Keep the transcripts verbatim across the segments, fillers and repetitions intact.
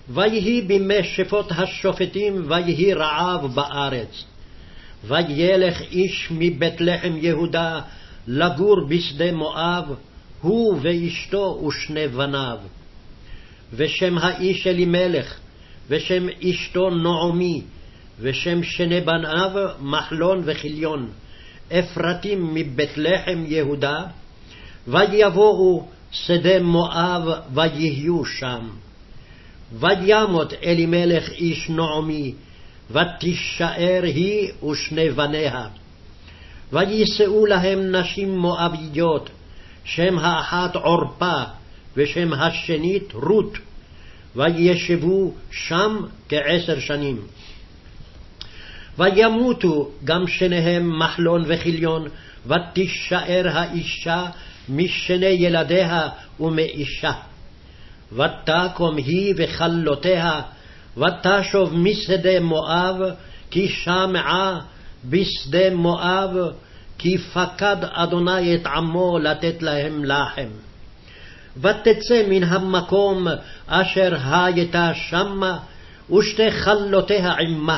ויהי בימי שפוט השופטים, ויהי רעב בארץ. וילך איש מבית לחם יהודה לגור בשדה מואב, הוא ואשתו ושני בניו. ושם האיש אלימלך, ושם אשתו נעמי, ושם שני בניו מחלון וכליון, אפרתים מבית לחם יהודה. ויבואו שדה מואב ויהיו שם. וימות אלימלך איש נעמי, ותישאר היא ושני בניה. ויישאו להם נשים מואביות, שם האחת עורפה, ושם השנית רות, וישבו שם כעשר שנים. וימותו גם שניהם מחלון וכליון, ותישאר האישה משני ילדיה ומאישה. ותקום היא וכלותיה, ותשוב משדה מואב, כי שמעה בשדה מואב, כי פקד אדוני את עמו לתת להם לחם. ותצא מן המקום אשר הייתה שמה, ושתי חלותיה עמה.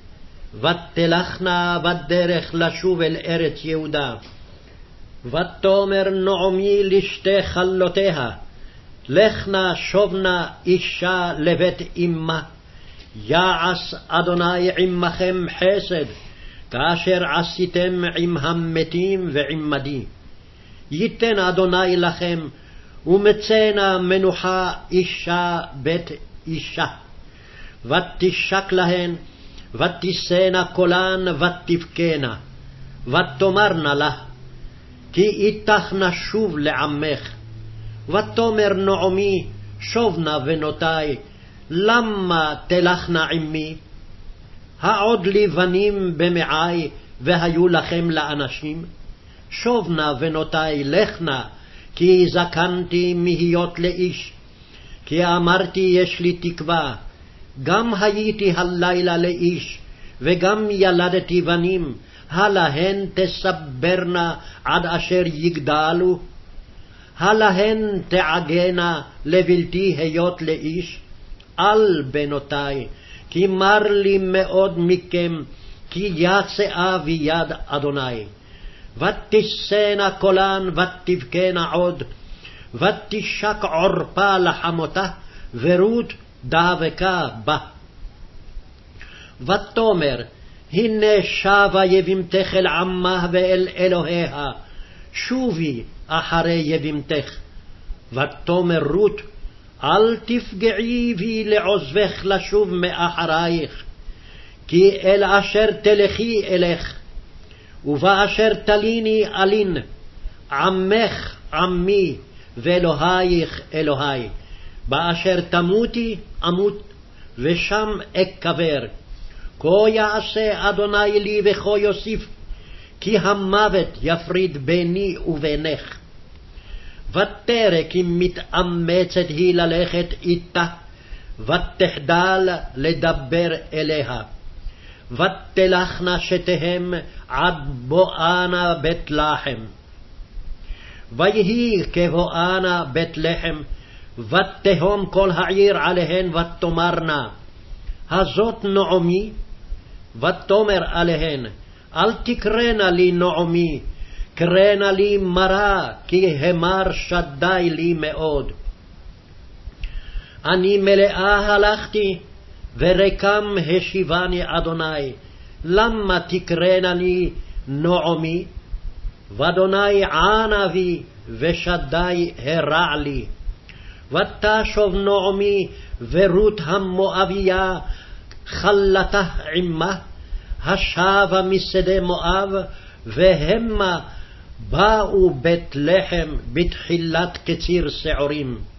ותלכנה בדרך לשוב אל ארץ יהודה. ותאמר נעמי לשתי חלותיה, לכנה שובנה אישה לבית אמה, יעש אדוני עמכם חסד, כאשר עשיתם עם המתים ועמדי. ייתן אדוני לכם, ומצאנה מנוחה אישה בית אישה. ותשק להן, ותישאנה קולן, ותבכנה, ותאמרנה לה, כי איתך נשוב לעמך. ותאמר נעמי, שובנה בנותי, למה תלכנה עמי? העוד לי בנים במעי, והיו לכם לאנשים? שובנה בנותי, לכנה, כי זקנתי מהיות לאיש. כי אמרתי יש לי תקווה, גם הייתי הלילה לאיש, וגם ילדתי בנים, הלהן תסברנה עד אשר יגדלו? הלהן תעגנה לבלתי היות לאיש? אל בנותי, כי מר לי מאוד מכם, כי יצאה ביד אדוני. ותישאנה קולן, ותבכנה עוד, ותשק עורפה לחמותה, ורות דבקה בה. ותאמר, הנה שבה יבימתך אל עמה ואל אלוהיה, שובי אחרי יבימתך. ותאמר רות, אל תפגעי בי לעוזבך לשוב מאחרייך, כי אל אשר תלכי אלך, ובאשר תליני אלין, עמך עמי, ואלוהיך אלוהי. באשר תמותי אמות, ושם אקבר. כה יעשה אדוני לי וכה יוסיף, כי המוות יפריד ביני ובינך. ותרא כי מתאמצת היא ללכת איתה, ותחדל לדבר אליה. ותלכנה שתיהם עד בואנה בית לחם. ויהי כבואנה בית לחם, ותהום כל העיר עליהן, ותאמרנה, הזאת נעמי? ותאמר עליהן, אל תקראנה לי נעמי, קראנה לי מרה, כי המר שדי לי מאוד. אני מלאה הלכתי, ורקם השיבני אדוני, למה תקראנה לי נעמי? ואדוני ענה בי, ושדי הרע לי. ותשוב נעמי ורות המואביה חלתה עמה, השבה משדה מואב, והמה באו בית לחם בתחילת קציר שעורים.